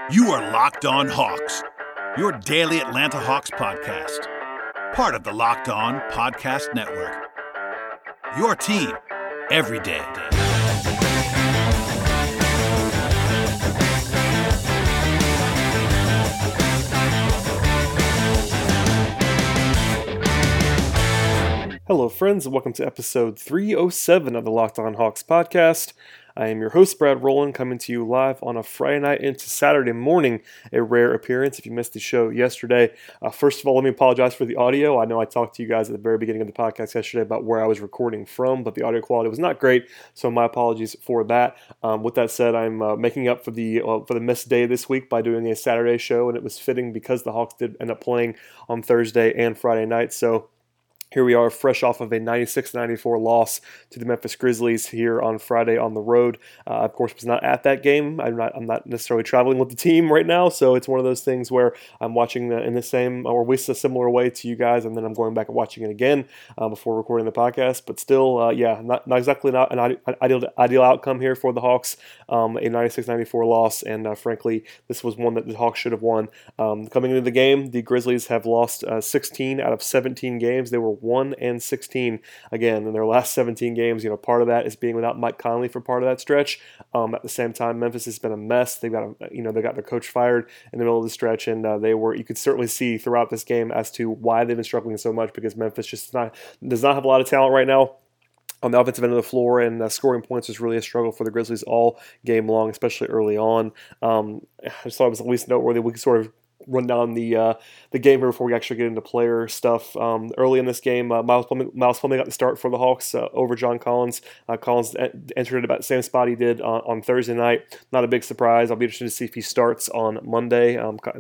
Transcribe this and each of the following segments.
You are Locked On Hawks, your daily Atlanta Hawks podcast. Part of the Locked On Podcast Network. Your team every day. Hello, friends, and welcome to episode 307 of the Locked On Hawks podcast. I am your host, Brad Rowland, coming to you live on a Friday night into Saturday morning, a rare appearance if you missed the show yesterday. First of all, let me apologize for the audio. I know I talked to you guys at the very beginning of the podcast yesterday about where I was recording from, but the audio quality was not great, so my apologies for that. With that said, I'm making up for the missed day this week by doing a Saturday show, and it was fitting because the Hawks did end up playing on Thursday and Friday night, so here we are, fresh off of a 96-94 loss to the Memphis Grizzlies here on Friday on the road. Of course, was not at that game. I'm not necessarily traveling with the team right now, so it's one of those things where I'm watching in the same or at least a similar way to you guys, and then I'm going back and watching it again before recording the podcast. But still, not exactly not an ideal outcome here for the Hawks. A 96-94 loss, and frankly, this was one that the Hawks should have won. Coming into the game, the Grizzlies have lost 16 out of 17 games. They were 1-16 again in their last 17 games. Part of that is being without Mike Conley for part of that stretch. At the same time, Memphis has been a mess. They got their coach fired in the middle of the stretch, and you could certainly see throughout this game as to why they've been struggling so much, because Memphis just does not have a lot of talent right now on the offensive end of the floor, and scoring points was really a struggle for the Grizzlies all game long, especially early on. I just thought it was at least noteworthy. We could sort of run down the game here before we actually get into player stuff. Early in this game, Miles Plumlee got the start for the Hawks over John Collins. Collins entered at about the same spot he did on Thursday night. Not a big surprise. I'll be interested to see if he starts on Monday,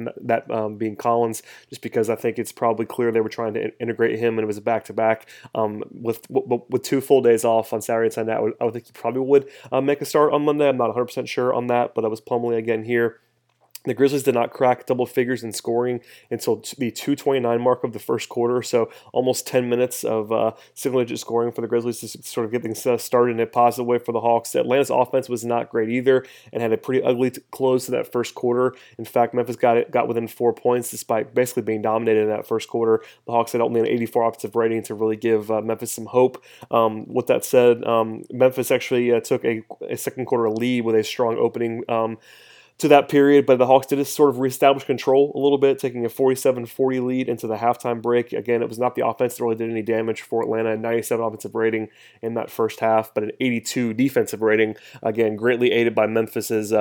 being Collins, just because I think it's probably clear they were trying to integrate him, and it was a back-to-back. With 2 full days off on Saturday and Sunday, I would think he probably would make a start on Monday. I'm not 100% sure on that, but it was Plumlee again here. The Grizzlies did not crack double figures in scoring until the 2:29 mark of the first quarter, so almost 10 minutes of single-digit scoring for the Grizzlies to sort of get things started in a positive way for the Hawks. Atlanta's offense was not great either and had a pretty ugly close to that first quarter. In fact, Memphis got within 4 points despite basically being dominated in that first quarter. The Hawks had only an 84 offensive rating to really give Memphis some hope. With that said, Memphis actually took a second quarter lead with a strong opening to that period, but the Hawks did sort of reestablish control a little bit, taking a 47-40 lead into the halftime break. Again, it was not the offense that really did any damage for Atlanta. 97 offensive rating in that first half, but an 82 defensive rating. Again, greatly aided by Memphis's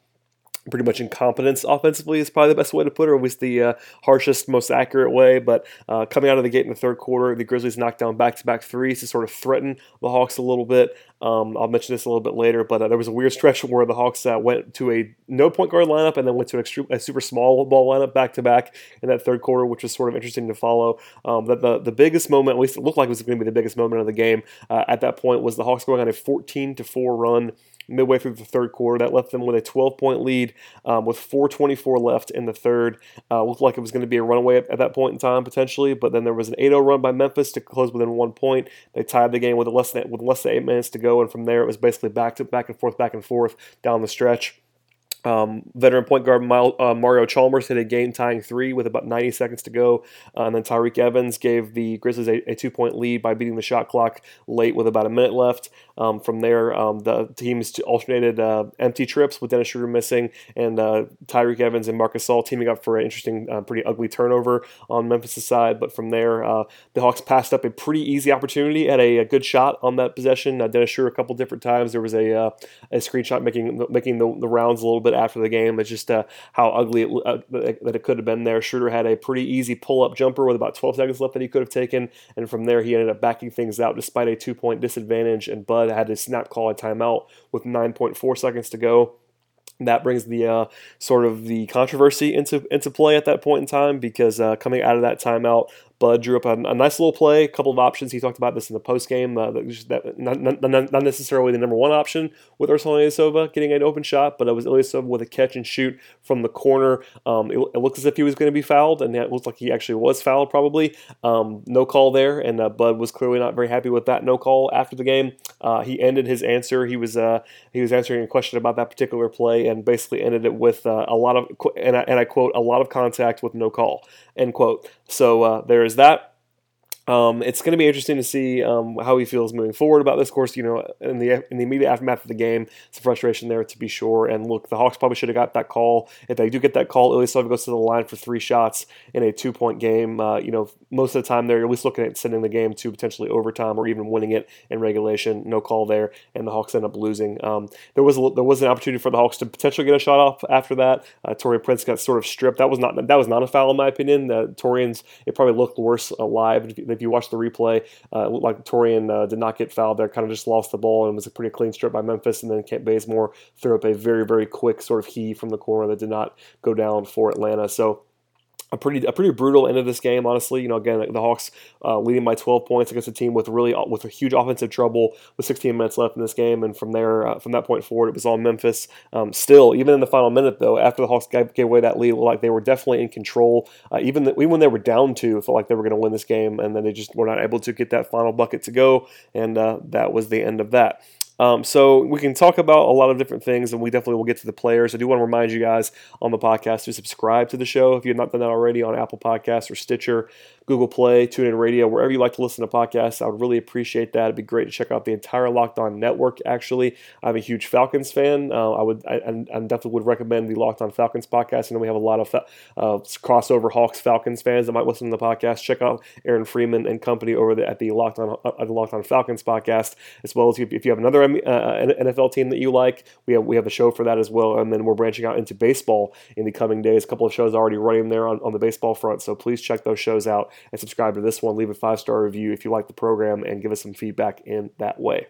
pretty much incompetence offensively is probably the best way to put it, or at least the harshest, most accurate way. But coming out of the gate in the third quarter, the Grizzlies knocked down back-to-back threes to sort of threaten the Hawks a little bit. I'll mention this a little bit later, but there was a weird stretch where the Hawks went to a no point guard lineup and then went to a super small ball lineup back-to-back in that third quarter, which was sort of interesting to follow. The biggest moment, at least it looked like it was going to be the biggest moment of the game at that point, was the Hawks going on a 14-4 run midway through the third quarter. That left them with a 12-point lead with 4:24 left in the third. Looked like it was going to be a runaway at that point in time, potentially, but then there was an 8-0 run by Memphis to close within 1 point. They tied the game with less than 8 minutes to go, and from there it was basically back and forth down the stretch. Veteran point guard Mario Chalmers hit a game-tying 3 with about 90 seconds to go, and then Tyreke Evans gave the Grizzlies a 2-point lead by beating the shot clock late with about a minute left. From there, the teams alternated empty trips with Dennis Schroeder missing, and Tyreke Evans and Marc Gasol teaming up for an interesting, pretty ugly turnover on Memphis' side. But from there, the Hawks passed up a pretty easy opportunity at a good shot on that possession. Dennis Schroeder a couple different times. There was a screenshot making the rounds a little bit after the game. It's just how ugly that it could have been there. Schroeder had a pretty easy pull-up jumper with about 12 seconds left that he could have taken, and from there he ended up backing things out despite a 2-point disadvantage, and Bud had to snap call a timeout with 9.4 seconds to go. That brings the sort of the controversy into play at that point in time, because coming out of that timeout, Bud drew up a nice little play, a couple of options. He talked about this in the post game. Not necessarily the number one option with Ersan Ilyasova getting an open shot, but it was Ilyasova with a catch and shoot from the corner. It looked as if he was going to be fouled, and it looked like he actually was fouled probably. No call there, and Bud was clearly not very happy with that no call after the game. He ended his answer. He was answering a question about that particular play, and basically ended it with a lot of, and I quote, a lot of contact with no call, end quote. So there is that. It's going to be interesting to see how he feels moving forward about this. Of course, in the immediate aftermath of the game, some frustration there to be sure. And look, the Hawks probably should have got that call. If they do get that call, Ilyasova goes to the line for 3 shots in a 2-point game. Most of the time they're at least looking at sending the game to potentially overtime or even winning it in regulation. No call there, and the Hawks end up losing. There was an opportunity for the Hawks to potentially get a shot off after that. Taurean Prince got sort of stripped. That was not a foul in my opinion. Taurean's, it probably looked worse live. If you watch the replay, it looked like Taurean did not get fouled there, kind of just lost the ball, and it was a pretty clean strip by Memphis, and then Kent Bazemore threw up a very, very quick sort of heave from the corner that did not go down for Atlanta. So a pretty brutal end of this game, honestly. Again, the Hawks leading by 12 points against a team with a huge offensive trouble with 16 minutes left in this game, and from that point forward, it was all Memphis. Still, even in the final minute, though, after the Hawks gave away that lead, like they were definitely in control. Even when they were down 2, it felt like they were going to win this game, and then they just were not able to get that final bucket to go, and that was the end of that. So we can talk about a lot of different things, and we definitely will get to the players. I do want to remind you guys on the podcast to subscribe to the show if you've not done that already on Apple Podcasts or Stitcher, Google Play, TuneIn Radio, wherever you like to listen to podcasts. I would really appreciate that. It'd be great to check out the entire Locked On network, actually. I'm a huge Falcons fan. I definitely would recommend the Locked On Falcons podcast. I know we have a lot of crossover Hawks-Falcons fans that might listen to the podcast. Check out Aaron Freeman and company over at the Locked On Falcons podcast, as well as if you have another NFL team that you like, we have a show for that as well. And then we're branching out into baseball in the coming days. A couple of shows already running there on the baseball front, so please check those shows out and subscribe to this one. Leave a 5-star review if you like the program and give us some feedback in that way.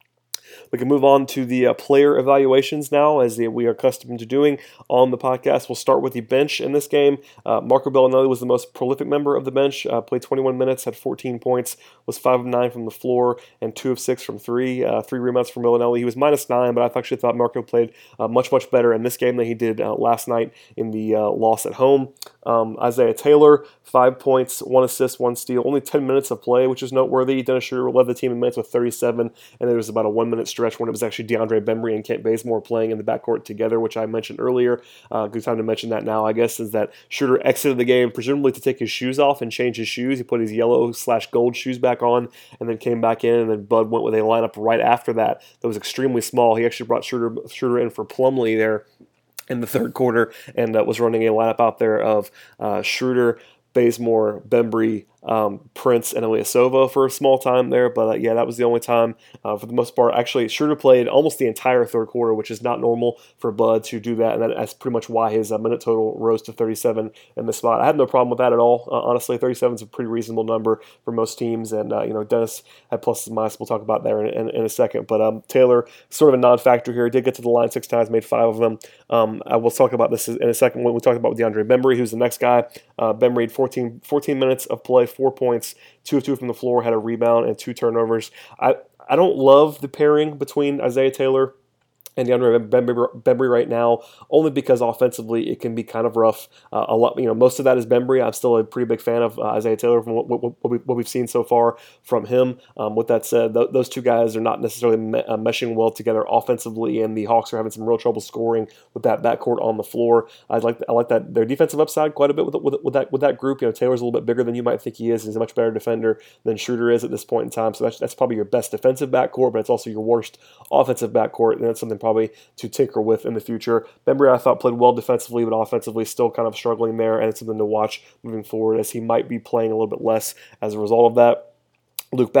We can move on to the player evaluations now, as we are accustomed to doing on the podcast. We'll start with the bench in this game. Marco Bellinelli was the most prolific member of the bench, played 21 minutes, had 14 points, was 5 of 9 from the floor, and 2 of 6 from 3. 3 rebounds from Bellinelli. He was -9, but I actually thought Marco played much better in this game than he did last night in the loss at home. Isaiah Taylor, 5 points, 1 assist, 1 steal, only 10 minutes of play, which is noteworthy. Dennis Schroeder led the team in minutes with 37, and there was about a 1-minute stretch when it was actually DeAndre Bembry and Kent Bazemore playing in the backcourt together, which I mentioned earlier. Good time to mention that now, I guess, is that Schroeder exited the game presumably to take his shoes off and change his shoes. He put his yellow/gold shoes back on and then came back in, and then Bud went with a lineup right after that was extremely small. He actually brought Schroeder in for Plumlee there in the third quarter, and was running a lineup out there of Schroeder, Bazemore, Bembry, Prince, and Ilyasova for a small time there, but that was the only time for the most part. Actually, Schroeder played almost the entire third quarter, which is not normal for Bud to do that, and that's pretty much why his minute total rose to 37 in the spot. I had no problem with that at all. Honestly, 37 is a pretty reasonable number for most teams, and Dennis had pluses and minuses. We'll talk about that in a second, but Taylor, sort of a non-factor here, did get to the line 6 times, made 5 of them. I will talk about this in a second when we talk about DeAndre Bembry, who's the next guy. Bembry had 14 minutes of play, 4 points, 2 of 2 from the floor, had a rebound and 2 turnovers. I don't love the pairing between Isaiah Taylor and DeAndre Bembry right now, only because offensively it can be kind of rough. Most of that is Bembry. I'm still a pretty big fan of Isaiah Taylor from what we've seen so far from him. With that said, those two guys are not necessarily meshing well together offensively, and the Hawks are having some real trouble scoring with that backcourt on the floor. I like that their defensive upside quite a bit with that group. Taylor's a little bit bigger than you might think he is. He's a much better defender than Schroeder is at this point in time. So that's probably your best defensive backcourt, but it's also your worst offensive backcourt, and that's something probably to tinker with in the future. Bembry, I thought, played well defensively, but offensively still kind of struggling there, and it's something to watch moving forward as he might be playing a little bit less as a result of that. Luke Babbitt,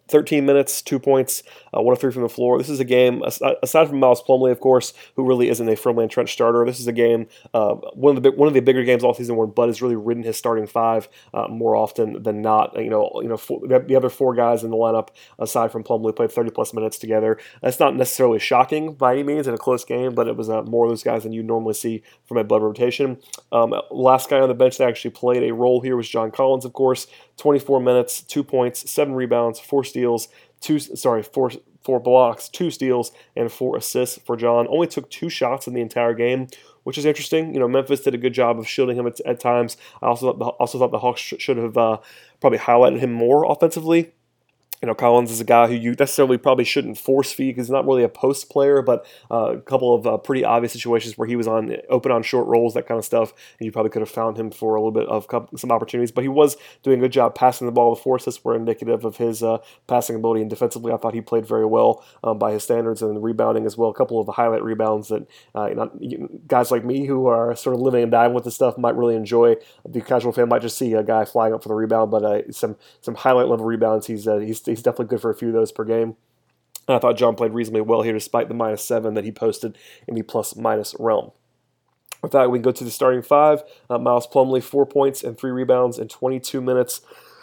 13 minutes, 2 points, 1 of 3 from the floor. This is a game, aside from Miles Plumlee, of course, who really isn't a firmly entrenched starter. This is a game, one of the bigger games all season where Bud has really ridden his starting five more often than not. The other 4 guys in the lineup, aside from Plumlee, played 30 plus minutes together. That's not necessarily shocking by any means in a close game, but it was more of those guys than you normally see from a Bud rotation. Last guy on the bench that actually played a role here was John Collins, of course. 24 minutes, 2 points, 7 rebounds, 4 steals, 4 blocks, 2 steals, and 4 assists for John. Only took 2 shots in the entire game, which is interesting. Memphis did a good job of shielding him at times. I also thought the Hawks should have probably highlighted him more offensively. Collins is a guy who you necessarily probably shouldn't force feed because he's not really a post player, but a couple of pretty obvious situations where he was open on short rolls, that kind of stuff, and you probably could have found him for a little bit of some opportunities. But he was doing a good job passing the ball. The 4 assists were indicative of his passing ability, and defensively, I thought he played very well by his standards, and rebounding as well. A couple of highlight rebounds that guys like me who are sort of living and dying with this stuff might really enjoy. The casual fan might just see a guy flying up for the rebound, but some highlight level rebounds. He's definitely good for a few of those per game. And I thought John played reasonably well here despite the -7 that he posted in the plus-minus realm. With that, we can go to the starting 5. Miles Plumlee, 4 points and 3 rebounds in 22 minutes.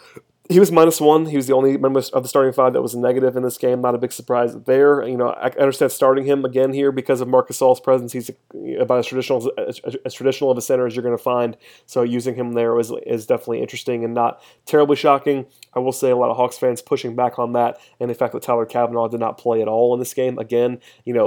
He was -1. He was the only member of the starting 5 that was negative in this game. Not a big surprise there. I understand starting him again here because of Marc Gasol's presence. He's about as traditional of a center as you're going to find. So using him there is definitely interesting and not terribly shocking. I will say a lot of Hawks fans pushing back on that and the fact that Tyler Cavanaugh did not play at all in this game. Again,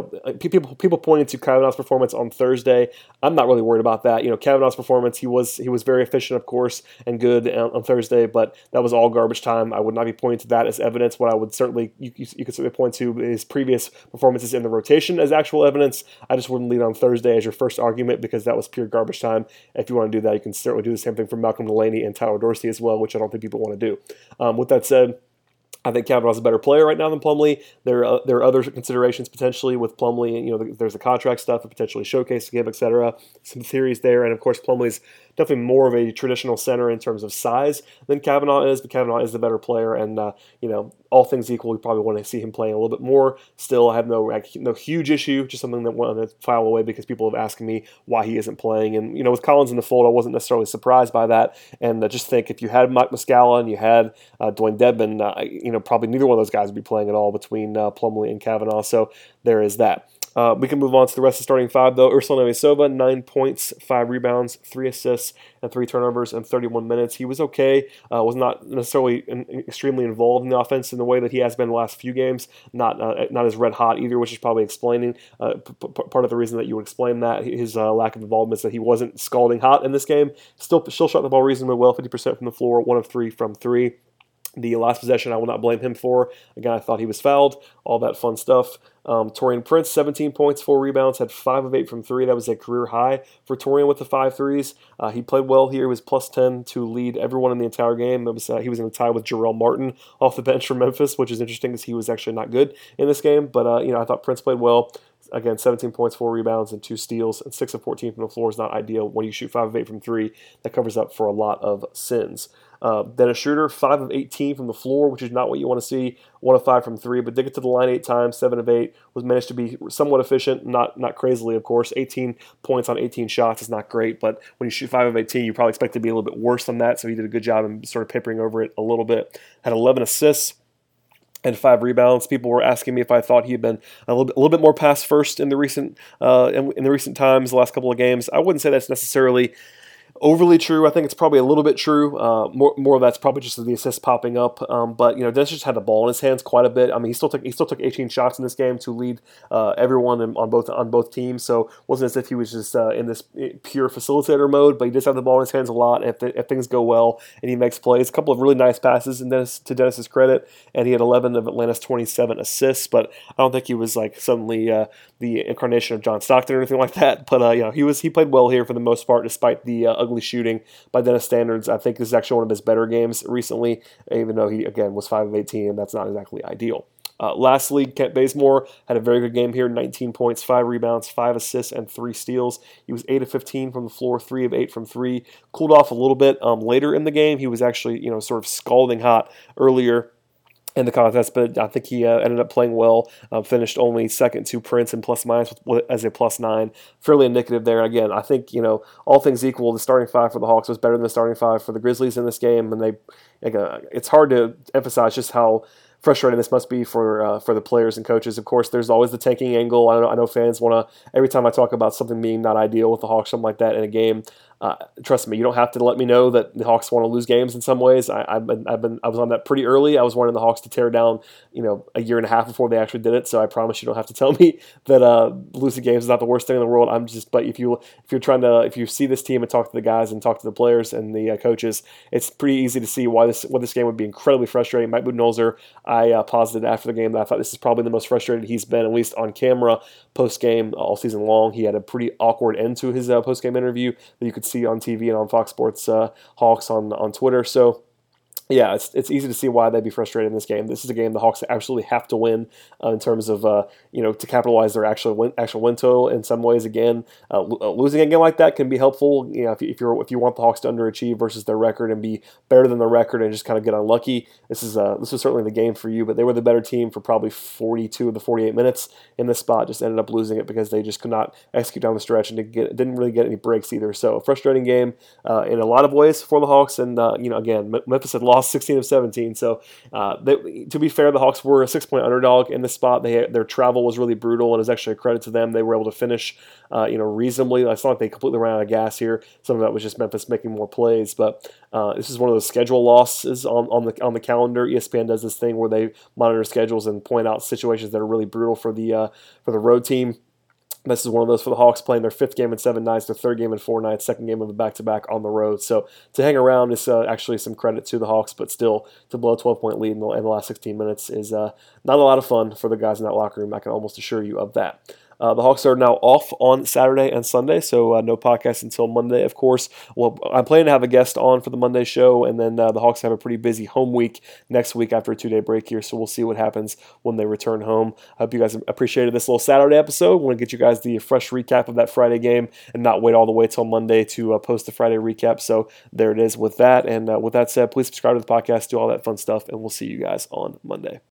people pointed to Cavanaugh's performance on Thursday. I'm not really worried about that. Cavanaugh's performance, he was very efficient, of course, and good on Thursday, but that was all garbage time. I would not be pointing to that as evidence. What I would certainly, you could certainly point to his previous performances in the rotation as actual evidence. I just wouldn't lead on Thursday as your first argument because that was pure garbage time. If you want to do that, you can certainly do the same thing for Malcolm Delaney and Tyler Dorsey as well, which I don't think people want to do. With that said, I think Cavanaugh's a better player right now than Plumlee. There are other considerations potentially with Plumlee. There's the contract stuff, the potentially showcase game, etc. Some theories there, and of course Plumlee's definitely more of a traditional center in terms of size than Cavanaugh is, but Cavanaugh is the better player, and all things equal, we probably want to see him playing a little bit more. Still, I have no huge issue, just something that wanted to file away because people have asked me why he isn't playing, and with Collins in the fold, I wasn't necessarily surprised by that, and just think if you had Mike Muscala and you had Dwayne Dedmon, probably neither one of those guys would be playing at all between Plumlee and Cavanaugh, so there is that. We can move on to the rest of the starting 5, though. Ursan Ilyasova, 9 points, 5 rebounds, 3 assists, and 3 turnovers in 31 minutes. He was okay. Was not necessarily extremely involved in the offense in the way that he has been the last few games. Not as red hot either, which is probably explaining part of the reason that you would explain that. His lack of involvement is that he wasn't scalding hot in this game. Still shot the ball reasonably well, 50% from the floor, 1 of 3 from 3. The last possession I will not blame him for. Again, I thought he was fouled. All that fun stuff. Taurean Prince, 17 points, 4 rebounds, had 5 of 8 from 3. That was a career high for Taurean with the 5 threes. He played well here. He was plus 10 to lead everyone in the entire game. He was in a tie with Jarrell Martin off the bench from Memphis, which is interesting because he was actually not good in this game. But I thought Prince played well. Again, 17 points, 4 rebounds, and 2 steals, and 6 of 14 from the floor is not ideal. When you shoot 5 of 8 from 3, that covers up for a lot of sins. Dennis Schroeder, 5 of 18 from the floor, which is not what you want to see. 1 of 5 from 3, but did get to the line 8 times, 7 of 8, was managed to be somewhat efficient, not crazily, of course. 18 points on 18 shots is not great, but when you shoot 5 of 18, you probably expect to be a little bit worse than that, so he did a good job in sort of papering over it a little bit. Had 11 assists and 5 rebounds. People were asking me if I thought he had been a little bit more pass first in the recent times, the last couple of games. I wouldn't say that's necessarily overly true. I think it's probably a little bit true. More of that's probably just the assists popping up. But Dennis just had the ball in his hands quite a bit. I mean, he still took 18 shots in this game to lead everyone on both teams. So it wasn't as if he was just in this pure facilitator mode. But he does have the ball in his hands a lot. And if things go well and he makes plays, a couple of really nice passes to Dennis's credit, and he had 11 of Atlanta's 27 assists. But I don't think he was like suddenly the incarnation of John Stockton or anything like that. But he played well here for the most part, despite the ugly shooting by Dennis standards. I think this is actually one of his better games recently, even though he, again, was 5 of 18, and that's not exactly ideal. Lastly, Kent Bazemore had a very good game here, 19 points, 5 rebounds, 5 assists, and 3 steals. He was 8 of 15 from the floor, 3 of 8 from 3. Cooled off a little bit later in the game. He was actually, sort of scalding hot earlier in the contest, but I think he ended up playing well. Finished only second to Prince in plus minus as a +9. Fairly indicative there. Again, I think all things equal, the starting five for the Hawks was better than the starting five for the Grizzlies in this game, and it's hard to emphasize just how frustrating this must be for the players and coaches. Of course, there's always the tanking angle. I know fans want to, every time I talk about something being not ideal with the Hawks, something like that in a game, trust me, you don't have to let me know that the Hawks want to lose games in some ways. I was on that pretty early. I was wanting the Hawks to tear down, a year and a half before they actually did it. So I promise you don't have to tell me that losing games is not the worst thing in the world. But if you see this team and talk to the guys and talk to the players and the coaches, it's pretty easy to see why this game would be incredibly frustrating. Mike Budenholzer, I posited after the game that I thought this is probably the most frustrated he's been, at least on camera, post game all season long. He had a pretty awkward end to his post game interview that you could see on TV and on Fox Sports Hawks on Twitter. So yeah, it's easy to see why they'd be frustrated in this game. This is a game the Hawks absolutely have to win in terms of to capitalize their actual win total. In some ways, again, losing a game like that can be helpful. If you want the Hawks to underachieve versus their record and be better than their record and just kind of get unlucky, this was certainly the game for you. But they were the better team for probably 42 of the 48 minutes in this spot. Just ended up losing it because they just could not execute down the stretch and didn't really get any breaks either. So a frustrating game in a lot of ways for the Hawks. And again, Memphis had lost 16 of 17. So to be fair, the Hawks were a 6-point underdog in this spot. Their travel was really brutal, and it was actually a credit to them. They were able to finish reasonably. It's not like they completely ran out of gas here. Some of that was just Memphis making more plays. But this is one of those schedule losses on the calendar. ESPN does this thing where they monitor schedules and point out situations that are really brutal for the road team. This is one of those for the Hawks, playing their 5th game in 7 nights, their 3rd game in 4 nights, 2nd game of a back-to-back on the road. So to hang around is actually some credit to the Hawks, but still to blow a 12-point lead in the last 16 minutes is not a lot of fun for the guys in that locker room. I can almost assure you of that. The Hawks are now off on Saturday and Sunday, so no podcast until Monday, of course. Well, I'm planning to have a guest on for the Monday show, and then the Hawks have a pretty busy home week next week after a 2-day break here, so we'll see what happens when they return home. I hope you guys appreciated this little Saturday episode. I want to get you guys the fresh recap of that Friday game and not wait all the way till Monday to post the Friday recap, so there it is with that. And with that said, please subscribe to the podcast, do all that fun stuff, and we'll see you guys on Monday.